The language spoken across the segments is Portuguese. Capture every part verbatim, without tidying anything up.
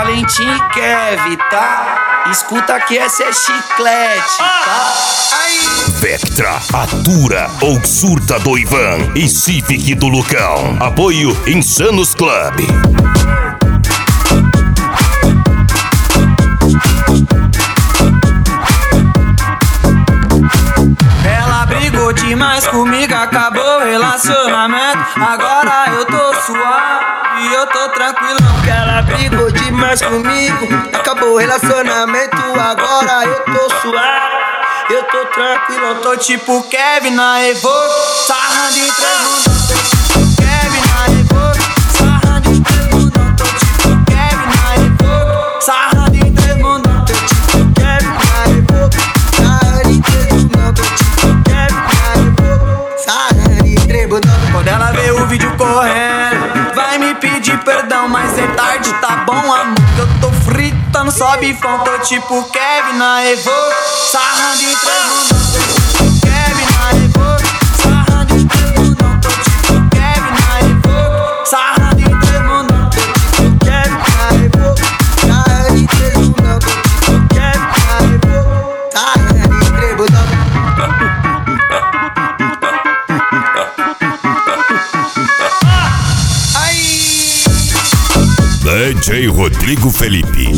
Valentim e Kev, tá? Escuta que essa é chiclete, tá? Aí. Vectra, Atura ou Surta do Ivan e Civic do Lucão. Apoio Insanos Club. Ela brigou demais comigo, acabou o relacionamento. Agora eu tô suave e eu tô tranquilo. Ela brigou demais comigo, acabou o relacionamento. Agora eu tô suave, eu tô tranquilo. Eu tô tipo Kevin na Evo, sarrando em três mundão. Tô tipo Kevin na Evo, sarrando em três mundão. Tô tipo Kevin na Evo, sarrando em três mundão. Tô tipo Kevin na Evo, sarrando em três mundão. Tô tipo Kevin na Evo, sarrando em três mundão. Quando ela vê o vídeo correndo, vai me pedir perdão, mas é tarde, tá bom, amor? Eu tô fritando, sobe fão. Tô tipo Kevin na Evo, sarrando em três mundão. Tô tipo Kevin na Evo, sarrando em três mundão. Tô tipo Kevin na Evo, sarrando em três mundão. Tô tipo Kevin na Evo, sarrando em três mundão. Tô tipo Kevin na Evo, sarrando em três mundão. D J Rodrigo Felipe.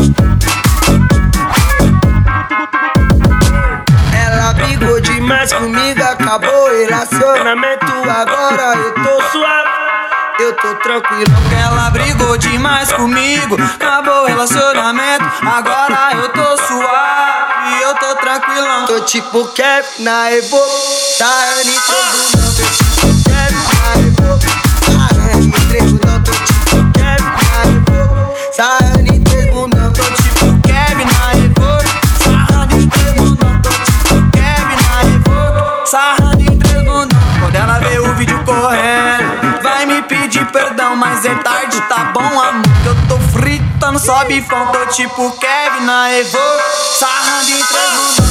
Ela brigou demais comigo, acabou o relacionamento. Agora eu tô suave, eu tô tranquilo. Ela brigou demais comigo, acabou o relacionamento. Agora eu tô suave e eu tô tranquilão. Tô tipo Kevin na Evo, sarrando em três mundão. Tô tipo Kevin na Evo, sarrando em três mundão. Tô tipo Kevin na Evo, sarrando em três mundão. Tô tipo Kevin na Evo, sarrando em três mundão. Tô tipo Kevin na Evo, sarrando em três mundão. Quando ela vê o vídeo correndo, vai me pedir perdão, mas é tarde, tá bom, amor? Eu tô fritando, sobe fão. Tô tipo Kevin na Evo, sarrando em três mundão.